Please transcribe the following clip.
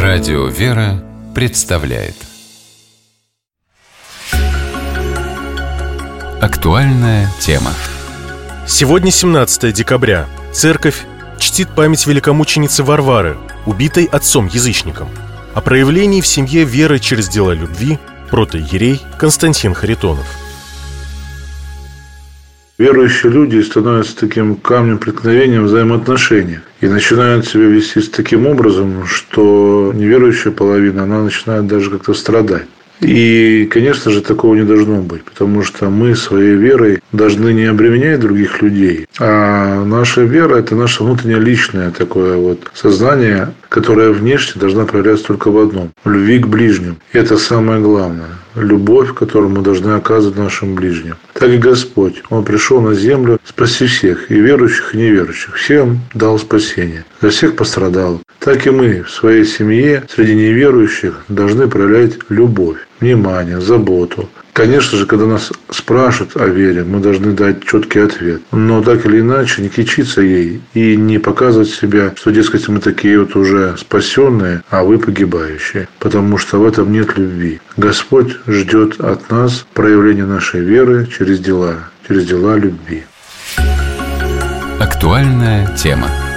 Радио «Вера» представляет актуальная тема. Сегодня 17 декабря. Церковь чтит память великомученицы Варвары, убитой отцом-язычником. О проявлении в семье веры через дела любви протоиерей Константин Харитонов. Верующие люди становятся таким камнем преткновения в взаимоотношениях и начинают себя вести таким образом, что неверующая половина, она начинает даже как-то страдать. И, конечно же, такого не должно быть, потому что мы своей верой должны не обременять других людей, а наша вера – это наше внутреннее личное такое вот сознание, которое внешне должна проявляться только в одном – в любви к ближним. И это самое главное – любовь, которую мы должны оказывать нашим ближним. Так и Господь, Он пришел на землю спасти всех, и верующих, и неверующих, всем дал спасение, за всех пострадал. Так и мы в своей семье среди неверующих должны проявлять любовь, внимание, заботу. Конечно же, когда нас спрашивают о вере, мы должны дать четкий ответ. Но так или иначе не кичиться ей и не показывать себя, что, дескать, мы такие вот уже спасенные, а вы погибающие. Потому что в этом нет любви. Господь ждет от нас проявления нашей веры через дела любви. Актуальная тема.